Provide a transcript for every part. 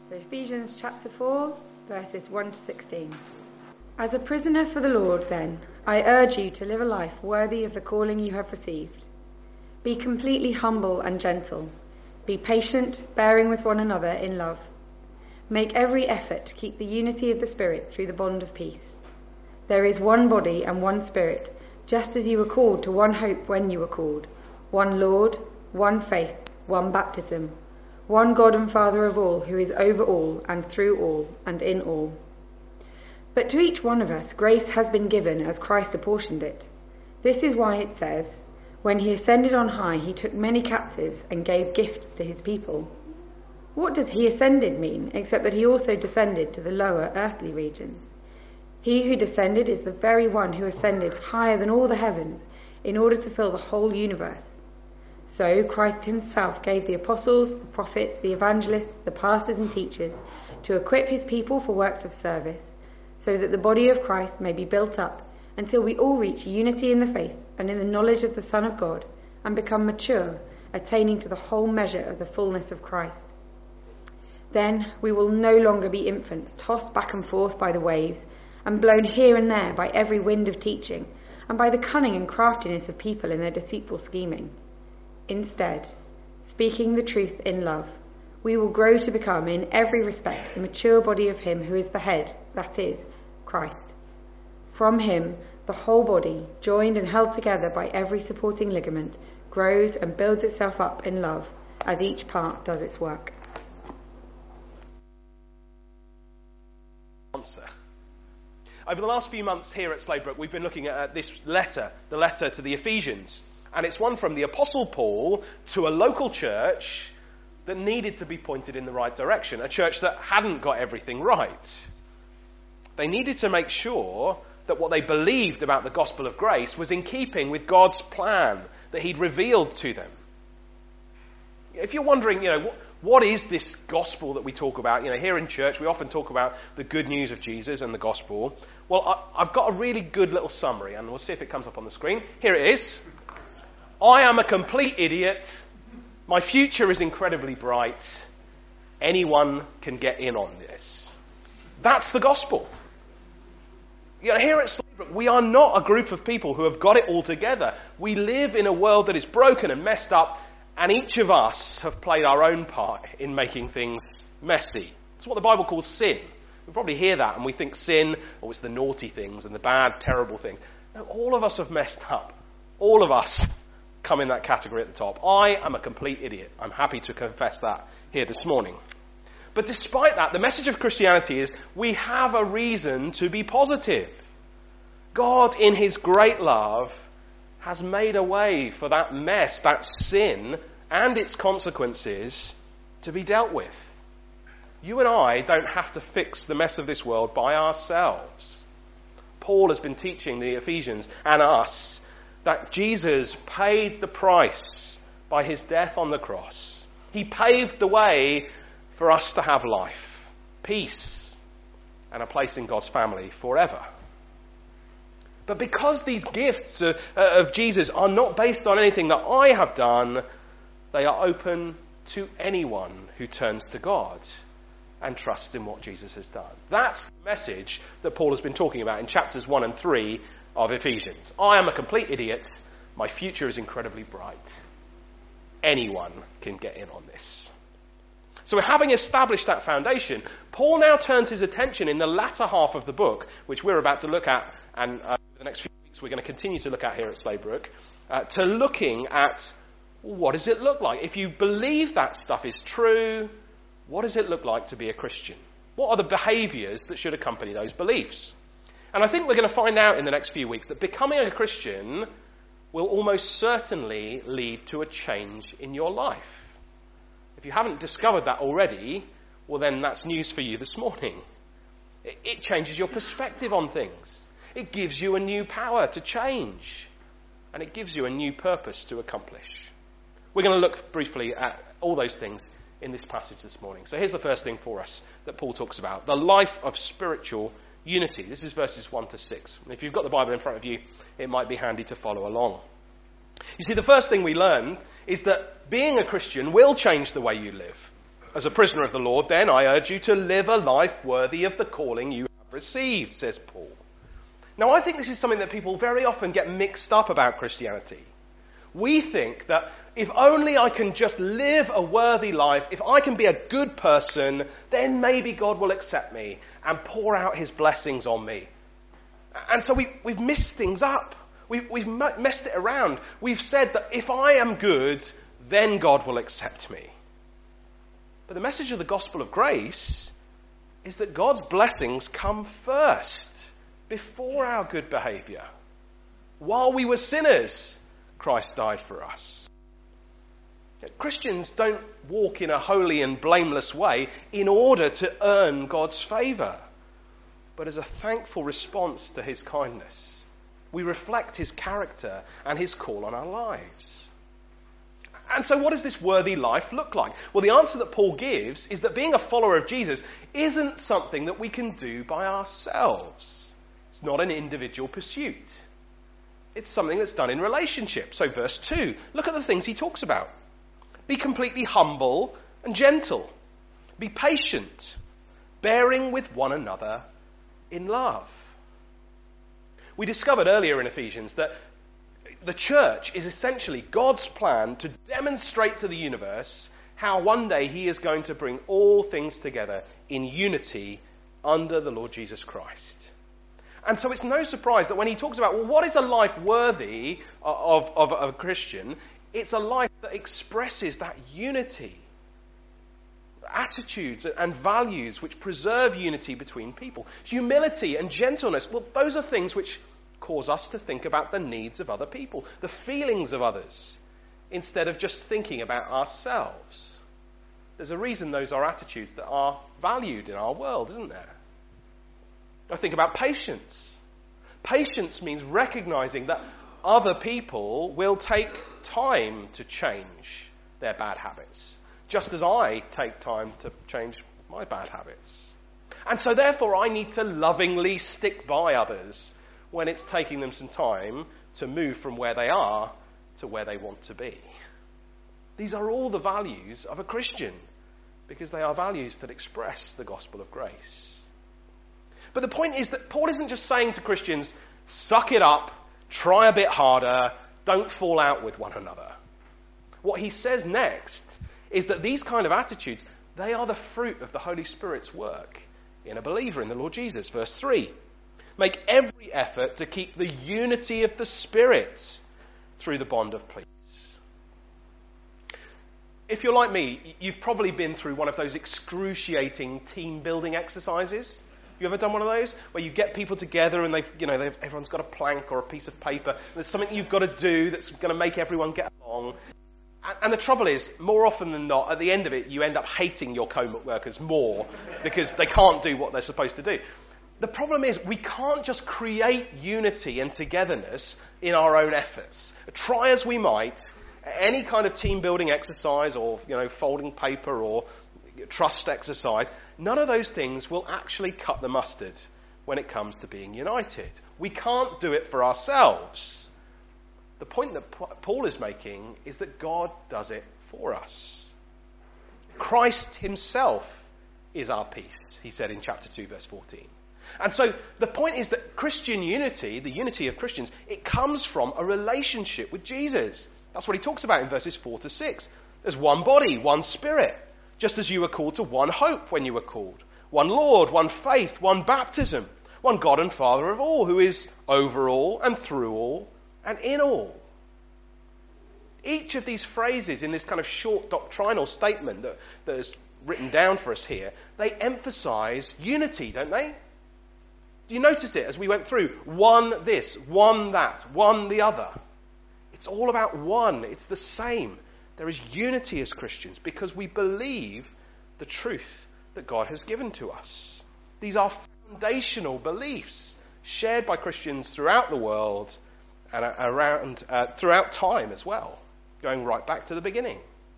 So Ephesians chapter 4, verses 1 to 16. As a prisoner for the Lord, then, I urge you to live a life worthy of the calling you have received. Be completely humble and gentle. Be patient, bearing with one another in love. Make every effort to keep the unity of the Spirit through the bond of peace. There is one body and one Spirit, just as you were called to one hope when you were called. One Lord, one faith, one baptism. One God and Father of all, who is over all and through all and in all. But to each one of us grace has been given as Christ apportioned it. This is why it says, when he ascended on high, he took many captives and gave gifts to his people. What does he ascended mean, except that he also descended to the lower earthly regions? He who descended is the very one who ascended higher than all the heavens in order to fill the whole universe. So Christ himself gave the apostles, the prophets, the evangelists, the pastors and teachers to equip his people for works of service, so that the body of Christ may be built up until we all reach unity in the faith and in the knowledge of the Son of God and become mature, attaining to the whole measure of the fullness of Christ. Then we will no longer be infants, tossed back and forth by the waves and blown here and there by every wind of teaching and by the cunning and craftiness of people in their deceitful scheming. Instead, speaking the truth in love, we will grow to become in every respect the mature body of him who is the head, that is, Christ. From him, the whole body, joined and held together by every supporting ligament, grows and builds itself up in love as each part does its work. Over the last few months here at Sladebrook, we've been looking at this letter, the letter to the Ephesians. And it's one from the Apostle Paul to a local church that needed to be pointed in the right direction, a church that hadn't got everything right. They needed to make sure that what they believed about the gospel of grace was in keeping with God's plan that he'd revealed to them. If you're wondering, what is this gospel that we talk about? Here in church, we often talk about the good news of Jesus and the gospel. Well, I've got a really good little summary, and we'll see if it comes up on the screen. Here it is. I am a complete idiot. My future is incredibly bright. Anyone can get in on this. That's the gospel. Here at Sladebrook, we are not a group of people who have got it all together. We live in a world that is broken and messed up, and each of us have played our own part in making things messy. It's what the Bible calls sin. We probably hear that and we think sin, it's the naughty things and the bad, terrible things. No, all of us have messed up. All of us come in that category at the top. I am a complete idiot. I'm happy to confess that here this morning. But despite that, the message of Christianity is we have a reason to be positive. God, in his great love, has made a way for that mess, that sin, and its consequences to be dealt with. You and I don't have to fix the mess of this world by ourselves. Paul has been teaching the Ephesians and us that Jesus paid the price by his death on the cross. He paved the way for us to have life, peace, and a place in God's family forever. But because these gifts of Jesus are not based on anything that I have done, they are open to anyone who turns to God and trusts in what Jesus has done. That's the message that Paul has been talking about in chapters 1 and 3 of Ephesians. I am a complete idiot. My future is incredibly bright. Anyone can get in on this. So having established that foundation, Paul now turns his attention in the latter half of the book, which we're about to look at, and the next few weeks we're going to continue to look at here at Sladebrook, to looking at what does it look like? If you believe that stuff is true, what does it look like to be a Christian? What are the behaviours that should accompany those beliefs? And I think we're going to find out in the next few weeks that becoming a Christian will almost certainly lead to a change in your life. If you haven't discovered that already, well then that's news for you this morning. It changes your perspective on things. It gives you a new power to change. And it gives you a new purpose to accomplish. We're going to look briefly at all those things in this passage this morning. So here's the first thing for us that Paul talks about. The life of spiritual unity. This is verses 1 to 6. And if you've got the Bible in front of you, it might be handy to follow along. You see, the first thing we learn is that being a Christian will change the way you live. As a prisoner of the Lord, then, I urge you to live a life worthy of the calling you have received, says Paul. Now, I think this is something that people very often get mixed up about Christianity. We think that if only I can just live a worthy life, if I can be a good person, then maybe God will accept me and pour out his blessings on me. And so we've messed things up. We've messed it around. We've said that if I am good, then God will accept me. But the message of the gospel of grace is that God's blessings come first, before our good behaviour. While we were sinners, Christ died for us. Christians don't walk in a holy and blameless way in order to earn God's favour, but as a thankful response to his kindness. We reflect his character and his call on our lives. And so what does this worthy life look like? Well, the answer that Paul gives is that being a follower of Jesus isn't something that we can do by ourselves. It's not an individual pursuit. It's something that's done in relationship. So verse 2, look at the things he talks about. Be completely humble and gentle. Be patient, bearing with one another in love. We discovered earlier in Ephesians that the church is essentially God's plan to demonstrate to the universe how one day he is going to bring all things together in unity under the Lord Jesus Christ. And so it's no surprise that when he talks about, well, what is a life worthy of a Christian? It's a life that expresses that unity. Attitudes and values which preserve unity between people. Humility and gentleness, well, those are things which cause us to think about the needs of other people, the feelings of others, instead of just thinking about ourselves. There's a reason those are attitudes that are valued in our world, isn't there? I think about patience. Patience means recognizing that other people will take time to change their bad habits, just as I take time to change my bad habits. And so therefore I need to lovingly stick by others when it's taking them some time to move from where they are to where they want to be. These are all the values of a Christian, because they are values that express the gospel of grace. But the point is that Paul isn't just saying to Christians, suck it up, try a bit harder, don't fall out with one another. What he says next is that these kind of attitudes, they are the fruit of the Holy Spirit's work in a believer in the Lord Jesus. Verse 3, make every effort to keep the unity of the Spirit through the bond of peace. If you're like me, you've probably been through one of those excruciating team building exercises. You ever done one of those where you get people together and everyone's got a plank or a piece of paper, and there's something you've got to do that's going to make everyone get along. And the trouble is, more often than not, at the end of it, you end up hating your co-workers more because they can't do what they're supposed to do. The problem is, we can't just create unity and togetherness in our own efforts. Try as we might, any kind of team building exercise or, folding paper or trust exercise, none of those things will actually cut the mustard when it comes to being united. We can't do it for ourselves. The point that Paul is making is that God does it for us. Christ himself is our peace, he said in chapter 2, verse 14. And so the point is that Christian unity, the unity of Christians, it comes from a relationship with Jesus. That's what he talks about in verses 4 to 6. There's one body, one spirit, just as you were called to one hope when you were called. One Lord, one faith, one baptism, one God and Father of all, who is over all and through all and in all. Each of these phrases in this kind of short doctrinal statement that is written down for us here, they emphasize unity, don't they? Do you notice it as we went through? One this, one that, one the other. It's all about one. It's the same. There is unity as Christians because we believe the truth that God has given to us. These are foundational beliefs shared by Christians throughout the world and throughout time as well, going right back to the beginning.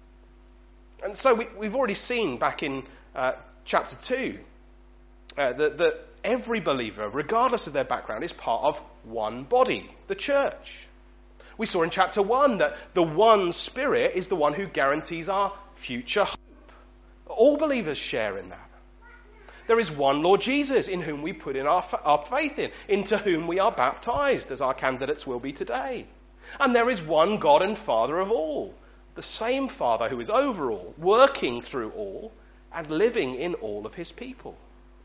And so we've already seen back in chapter 2 that every believer, regardless of their background, is part of one body, the church. We saw in chapter 1 that the one Spirit is the one who guarantees our future hope. All believers share in that. There is one Lord Jesus in whom we put in our faith in, into whom we are baptized, as our candidates will be today. And there is one God and Father of all, the same Father who is over all, working through all, and living in all of his people.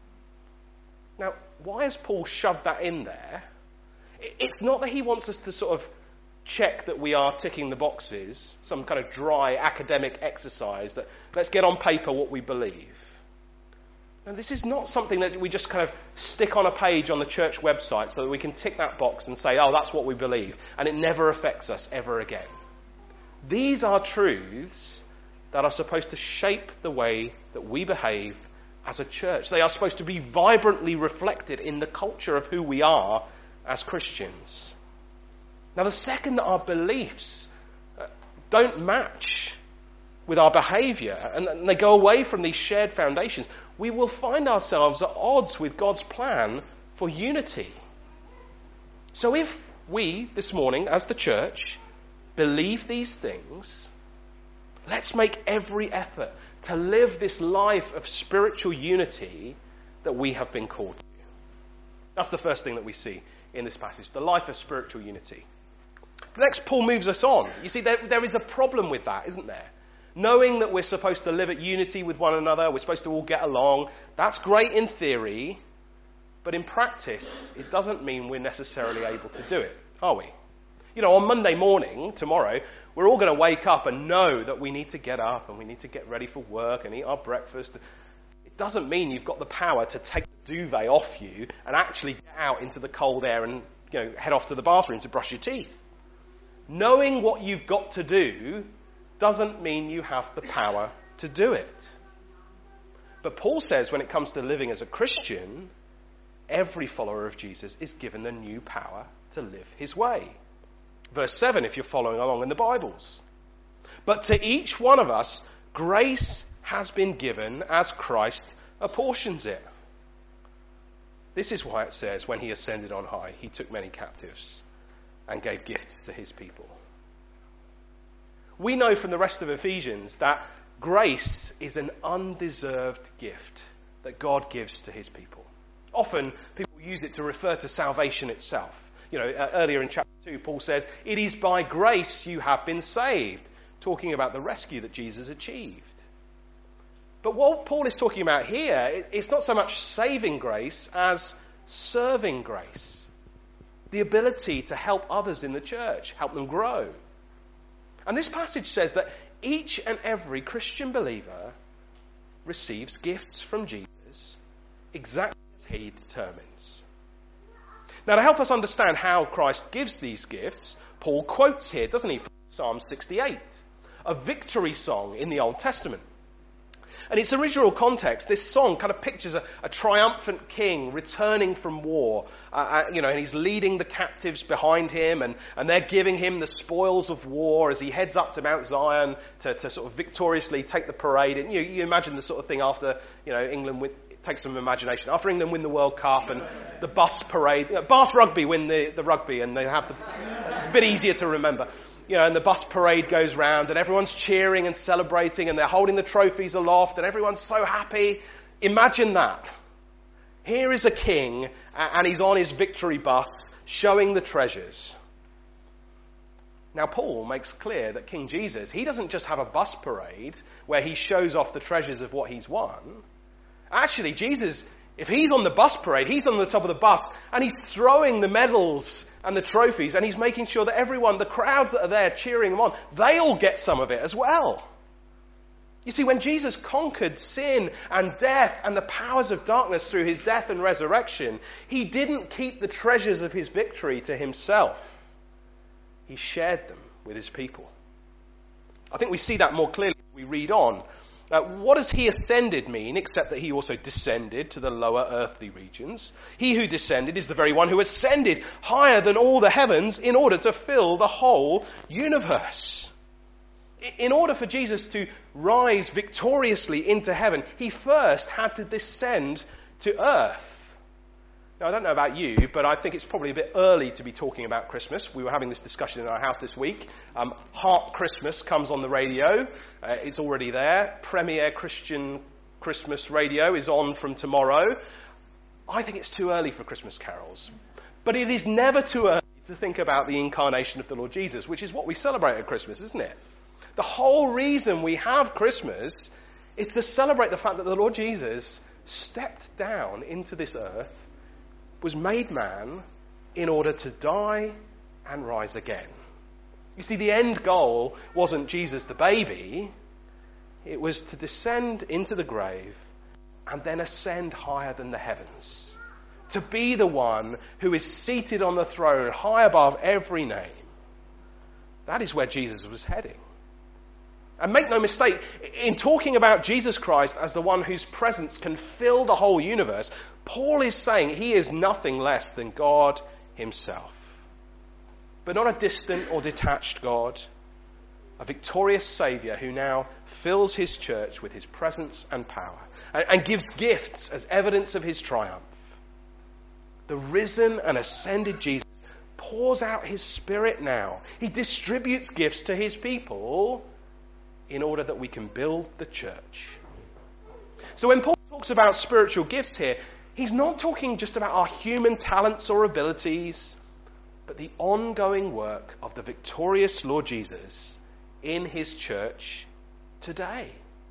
Now, why has Paul shoved that in there? It's not that he wants us to sort of check that we are ticking the boxes, some kind of dry academic exercise that let's get on paper what we believe. Now, this is not something that we just kind of stick on a page on the church website so that we can tick that box and say, oh, that's what we believe, and it never affects us ever again. These are truths that are supposed to shape the way that we behave as a church. They are supposed to be vibrantly reflected in the culture of who we are as Christians. Now, the second that our beliefs don't match with our behaviour and they go away from these shared foundations, we will find ourselves at odds with God's plan for unity. So if we, this morning, as the church, believe these things, let's make every effort to live this life of spiritual unity that we have been called to. That's the first thing that we see in this passage, the life of spiritual unity. Next, Paul moves us on. You see, there is a problem with that, isn't there? Knowing that we're supposed to live at unity with one another, we're supposed to all get along, that's great in theory, but in practice, it doesn't mean we're necessarily able to do it, are we? You know, on Monday morning, tomorrow, we're all going to wake up and know that we need to get up and we need to get ready for work and eat our breakfast. It doesn't mean you've got the power to take the duvet off you and actually get out into the cold air and, you know, head off to the bathroom to brush your teeth. Knowing what you've got to do doesn't mean you have the power to do it. But Paul says when it comes to living as a Christian, every follower of Jesus is given the new power to live his way. Verse 7, if you're following along in the Bibles. But to each one of us, grace has been given as Christ apportions it. This is why it says, when he ascended on high, he took many captives and gave gifts to his people. We know from the rest of Ephesians that grace is an undeserved gift that God gives to his people. Often people use it to refer to salvation itself. You know, earlier in chapter 2, Paul says, it is by grace you have been saved, talking about the rescue that Jesus achieved. But what Paul is talking about here, it's not so much saving grace as serving grace. The ability to help others in the church, help them grow. And this passage says that each and every Christian believer receives gifts from Jesus exactly as he determines. Now, to help us understand how Christ gives these gifts, Paul quotes here, doesn't he, from Psalm 68, a victory song in the Old Testament. And its original context, this song kind of pictures a triumphant king returning from war, and he's leading the captives behind him, and they're giving him the spoils of war as he heads up to Mount Zion to sort of victoriously take the parade. And you imagine the sort of thing after, England it takes some imagination. After England win the World Cup and the bus parade, Bath Rugby win the rugby, and they have it's a bit easier to remember. And the bus parade goes round and everyone's cheering and celebrating and they're holding the trophies aloft and everyone's so happy. Imagine that. Here is a king and he's on his victory bus showing the treasures. Now Paul makes clear that King Jesus, he doesn't just have a bus parade where he shows off the treasures of what he's won. Actually, Jesus, if he's on the bus parade, he's on the top of the bus and he's throwing the medals and the trophies, and he's making sure that everyone, the crowds that are there cheering him on, they all get some of it as well. You see, when Jesus conquered sin and death and the powers of darkness through his death and resurrection, he didn't keep the treasures of his victory to himself. He shared them with his people. I think we see that more clearly as we read on. What does he ascended mean, except that he also descended to the lower earthly regions? He who descended is the very one who ascended higher than all the heavens in order to fill the whole universe. In order for Jesus to rise victoriously into heaven, he first had to descend to earth. Now, I don't know about you, but I think it's probably a bit early to be talking about Christmas. We were having this discussion in our house this week. Heart Christmas comes on the radio. It's already there. Premier Christian Christmas radio is on from tomorrow. I think it's too early for Christmas carols. But it is never too early to think about the incarnation of the Lord Jesus, which is what we celebrate at Christmas, isn't it? The whole reason we have Christmas is to celebrate the fact that the Lord Jesus stepped down into this earth, was made man in order to die and rise again. You see, the end goal wasn't Jesus the baby. It was to descend into the grave and then ascend higher than the heavens. To be the one who is seated on the throne high above every name. That is where Jesus was heading. And make no mistake, in talking about Jesus Christ as the one whose presence can fill the whole universe, Paul is saying he is nothing less than God himself. But not a distant or detached God, a victorious Saviour who now fills his church with his presence and power and gives gifts as evidence of his triumph. The risen and ascended Jesus pours out his Spirit now. He distributes gifts to his people in order that we can build the church. So when Paul talks about spiritual gifts here, he's not talking just about our human talents or abilities, but the ongoing work of the victorious Lord Jesus in his church today.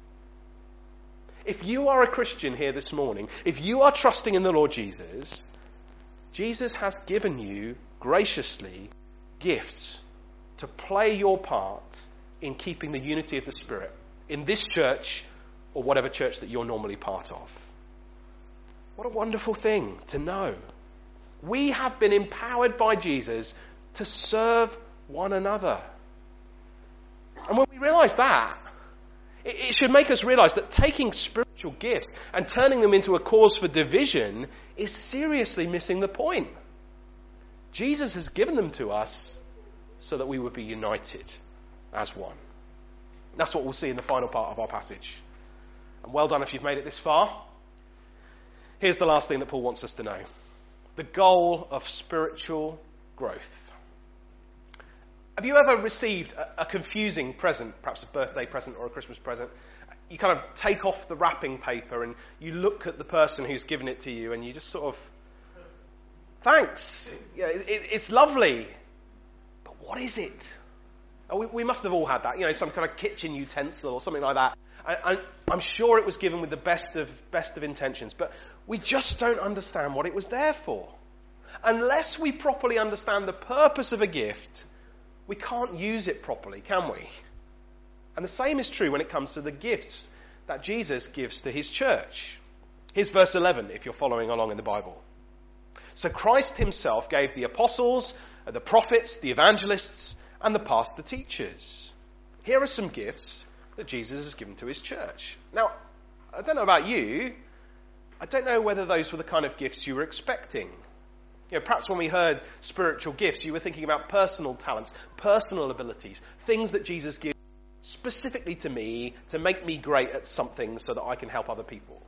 If you are a Christian here this morning, if you are trusting in the Lord Jesus, Jesus has given you graciously gifts to play your part in keeping the unity of the Spirit in this church or whatever church that you're normally part of. What a wonderful thing to know. We have been empowered by Jesus to serve one another. And when we realise that, it should make us realise that taking spiritual gifts and turning them into a cause for division is seriously missing the point. Jesus has given them to us so that we would be united as one. That's what we'll see in the final part of our passage. And well done if you've made it this far. Here's the last thing that Paul wants us to know. The goal of spiritual growth. Have you ever received a confusing present, perhaps a birthday present or a Christmas present? You kind of take off the wrapping paper and you look at the person who's given it to you and you just sort of, thanks, yeah, it's lovely, but what is it? We must have all had that, some kind of kitchen utensil or something like that. I'm sure it was given with the best of intentions, but we just don't understand what it was there for. Unless we properly understand the purpose of a gift, we can't use it properly, can we? And the same is true when it comes to the gifts that Jesus gives to his church. Here's verse 11, if you're following along in the Bible. So Christ himself gave the apostles, the prophets, the evangelists, and the pastor teachers. Here are some gifts that Jesus has given to his church. Now, I don't know about you. I don't know whether those were the kind of gifts you were expecting. Perhaps when we heard spiritual gifts, you were thinking about personal talents, personal abilities, things that Jesus gives specifically to me to make me great at something so that I can help other people.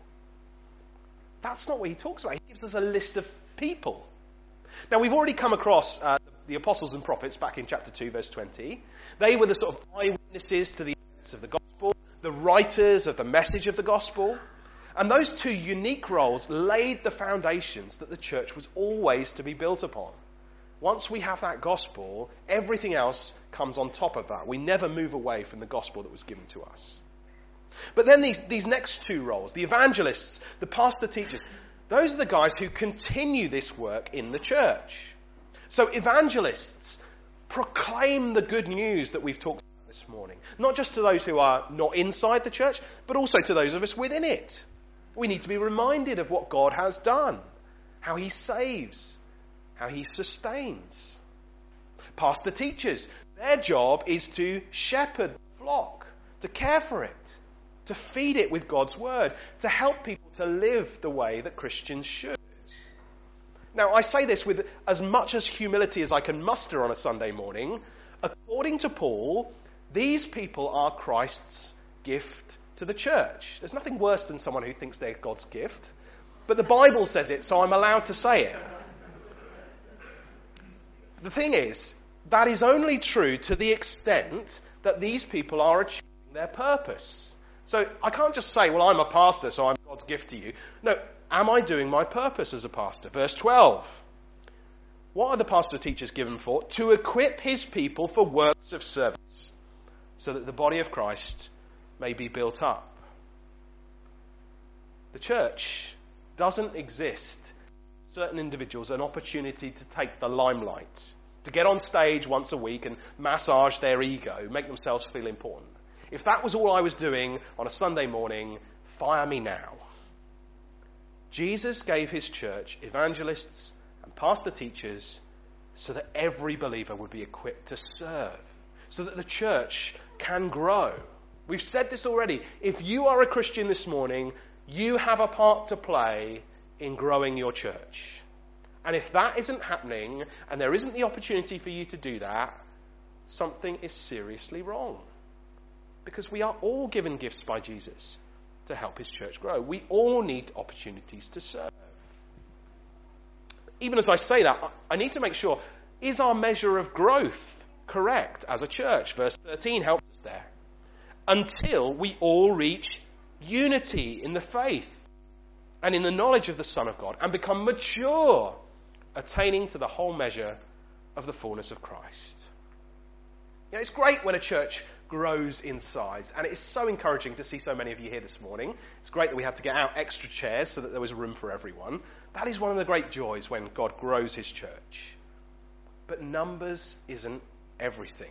That's not what he talks about. He gives us a list of people. Now, we've already come across the apostles and prophets back in chapter 2, verse 20. They were the sort of eyewitnesses to the events of the gospel, the writers of the message of the gospel. And those two unique roles laid the foundations that the church was always to be built upon. Once we have that gospel, everything else comes on top of that. We never move away from the gospel that was given to us. But then these next two roles, the evangelists, the pastor teachers, those are the guys who continue this work in the church. So evangelists proclaim the good news that we've talked about this morning. Not just to those who are not inside the church, but also to those of us within it. We need to be reminded of what God has done, how he saves, how he sustains. Pastor teachers, their job is to shepherd the flock, to care for it, to feed it with God's word, to help people to live the way that Christians should. Now, I say this with as much as humility as I can muster on a Sunday morning. According to Paul, these people are Christ's gift to the church. There's nothing worse than someone who thinks they're God's gift. But the Bible says it, so I'm allowed to say it. The thing is, that is only true to the extent that these people are achieving their purpose. So I can't just say, well, I'm a pastor, so I'm God's gift to you. No, am I doing my purpose as a pastor? Verse 12. What are the pastor teachers given for? To equip his people for works of service, so that the body of Christ may be built up. The church doesn't exist certain individuals an opportunity to take the limelight, to get on stage once a week and massage their ego, make themselves feel important. If that was all I was doing on a Sunday morning, fire me now. Jesus gave his church evangelists and pastor teachers so that every believer would be equipped to serve, so that the church can grow. We've said this already. If you are a Christian this morning, you have a part to play in growing your church. And if that isn't happening, and there isn't the opportunity for you to do that, something is seriously wrong. Because we are all given gifts by Jesus to help his church grow. We all need opportunities to serve. Even as I say that, I need to make sure, is our measure of growth correct as a church? Verse 13 helps us there. Until we all reach unity in the faith and in the knowledge of the Son of God, and become mature, attaining to the whole measure of the fullness of Christ. You know, it's great when a church grows in size, and it is so encouraging to see so many of you here this morning. It's great that we had to get out extra chairs so that there was room for everyone. That is one of the great joys when God grows his church. But numbers isn't everything.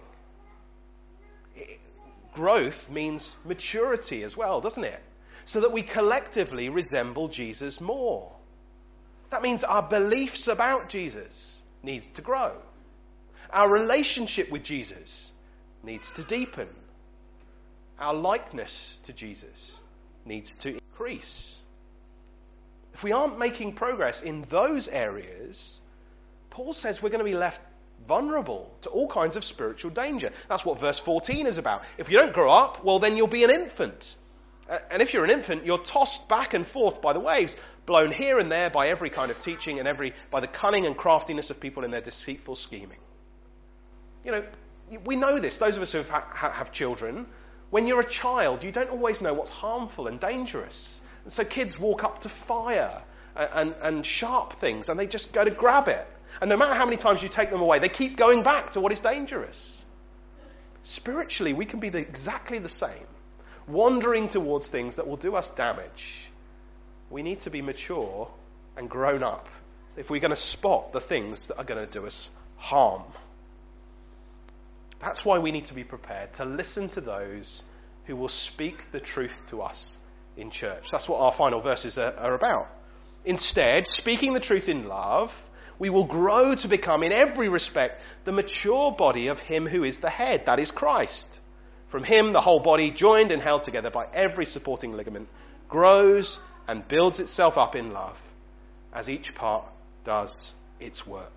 Growth means maturity as well, doesn't it? So that we collectively resemble Jesus more. That means our beliefs about Jesus needs to grow. Our relationship with Jesus needs to deepen. Our likeness to Jesus needs to increase. If we aren't making progress in those areas, Paul says we're going to be left vulnerable to all kinds of spiritual danger. That's what verse 14 is about. If you don't grow up, well, then you'll be an infant. And if you're an infant, you're tossed back and forth by the waves, blown here and there by every kind of teaching and by the cunning and craftiness of people in their deceitful scheming. You know, we know this, those of us who have children. When you're a child, you don't always know what's harmful and dangerous. And so kids walk up to fire and sharp things, and they just go to grab it. And no matter how many times you take them away, they keep going back to what is dangerous. Spiritually, we can be exactly the same, wandering towards things that will do us damage. We need to be mature and grown up if we're going to spot the things that are going to do us harm. That's why we need to be prepared to listen to those who will speak the truth to us in church. That's what our final verses are about. Instead, speaking the truth in love, we will grow to become, in every respect, the mature body of him who is the head, that is Christ. From him, the whole body, joined and held together by every supporting ligament, grows and builds itself up in love as each part does its work.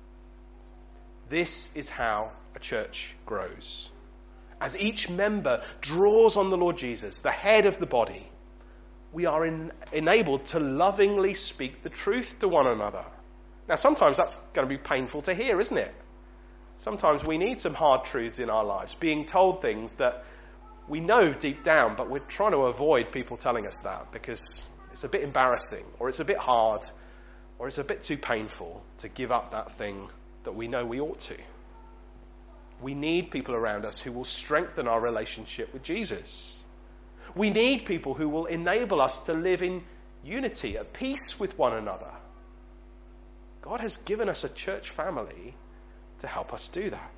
This is how a church grows. As each member draws on the Lord Jesus, the head of the body, we are enabled to lovingly speak the truth to one another. Now, sometimes that's going to be painful to hear, isn't it? Sometimes we need some hard truths in our lives, being told things that we know deep down, but we're trying to avoid people telling us that because it's a bit embarrassing, or it's a bit hard, or it's a bit too painful to give up that thing that we know we ought to. We need people around us who will strengthen our relationship with Jesus. We need people who will enable us to live in unity, at peace with one another. God has given us a church family to help us do that.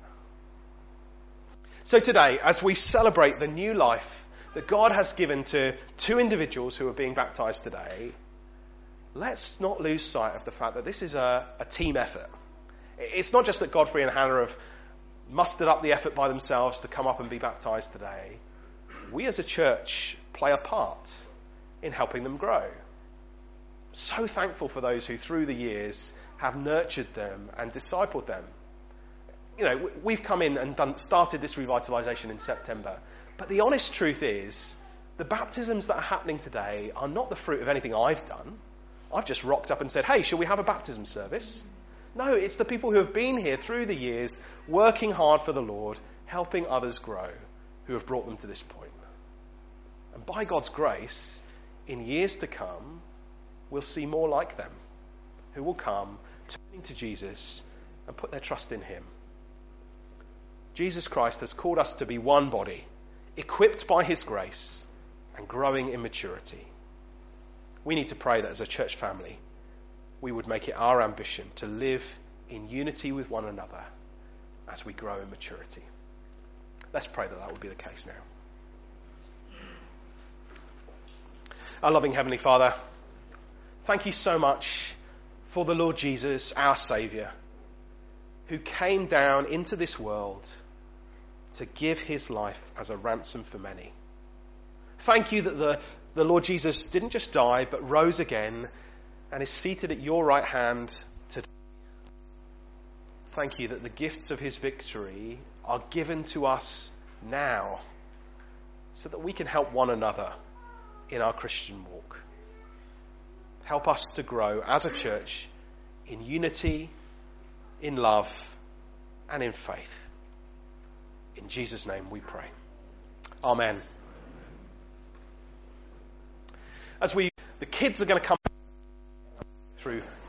So today, as we celebrate the new life that God has given to two individuals who are being baptized today, let's not lose sight of the fact that this is a team effort. It's not just that Godfrey and Hannah have mustered up the effort by themselves to come up and be baptized today. We as a church play a part in helping them grow. So thankful for those who through the years have nurtured them and discipled them. You know, we've come in and started this revitalisation in September. But the honest truth is, the baptisms that are happening today are not the fruit of anything I've done I've just rocked up and said, hey, shall we have a baptism service? No, it's the people who have been here through the years, working hard for the Lord, helping others grow, who have brought them to this point. And by God's grace, in years to come, we'll see more like them, who will come turning to Jesus and put their trust in him. Jesus Christ has called us to be one body, equipped by his grace and growing in maturity. We need to pray that as a church family, we would make it our ambition to live in unity with one another as we grow in maturity. Let's pray that would be the case now. Our loving Heavenly Father, thank you so much for the Lord Jesus, our Saviour, who came down into this world to give his life as a ransom for many. Thank you that the Lord Jesus didn't just die, but rose again and is seated at your right hand today. Thank you that the gifts of his victory are given to us now so that we can help one another in our Christian walk. Help us to grow as a church in unity, in love, and in faith. In Jesus' name we pray. Amen. The kids are going to come through